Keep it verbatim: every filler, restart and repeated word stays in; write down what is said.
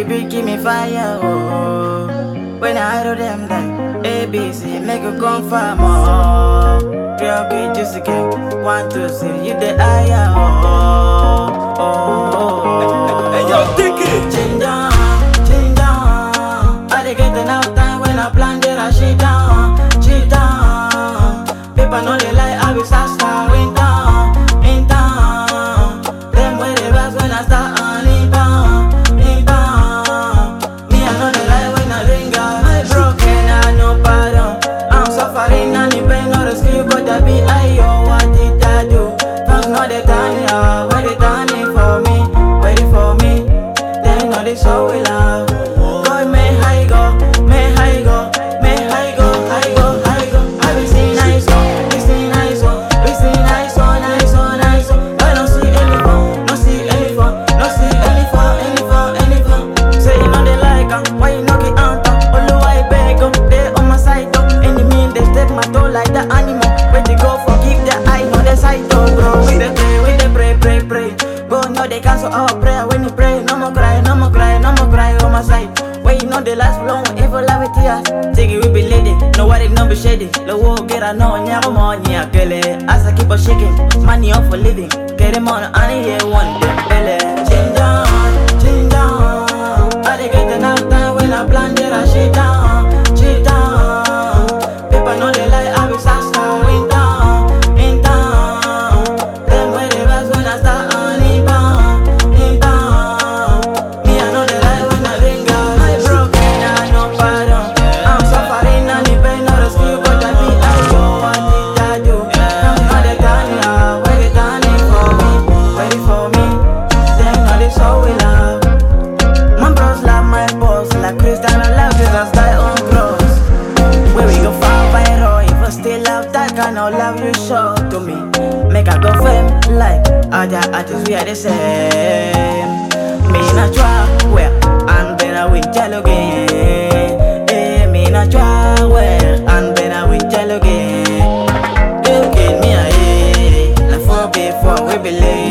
baby, give me fire, oh. When I do them like A B C, make you come for more. Real good, just a cake. One, two, three, you the higher, oh. Oh, oh, oh. Hey, yo, Dicky! Change down, change down. I dey get enough time when I plan that I shit down, shit down. People know they lie, I be star in town, in town. Them way they rise when I start on in town, in town. Me I know they lie when I ring out. I broken, I no pardon. I'm suffering and the pain no rescue, but I be I yo, what did I do? Fuck no they turn it up, where they turn it for me, wait for me. They know they so we love. God may I go, may I go, may I go, I go, I go. I be see nice one, we see nice one, we see nice one, nice one, nice one. I don't see any fun, no see any fun, no see any fun, any fun, any fun. Say you know they like 'em, why you knock it out? All the way back up, they on my side though. Enemy they step my toe like the animal. Where they go for keep their eye on the side though, bro. We dey pray, we dey pray, pray, pray. Go know they cancel our prayer when you pray. No more cry, no more cry, no more cry on my side. Where you know the last blow, evil love with tears. Take it, we be lady, nobody no be shady. The war get I know, nyama money I kill it. As I keep on shaking, money off for living. Get him on, I need hear one belly. Change down, change down. I dey get enough time when I plan that I shit down, shit down. People know they lie, I be star in town, in town. Them way they rise when I start on in town, in town. Me I know they lie when I ring out. I broken, I no pardon. I'm suffering and the pain no rescue, but I be I go, what did I do? Them know they turn it up, where they turn it for me, wait for me. Them know they so we love. My bros love my boss, like Cristiano love Jesus die on cross. Where we go far viral, if I still love that kind of love you show to me. Make I go fame like other artists, we are the same. Me not try where I'm better with jello again. Eh, me not try where I'm better with jello again. You get me a eh, like four before we believe.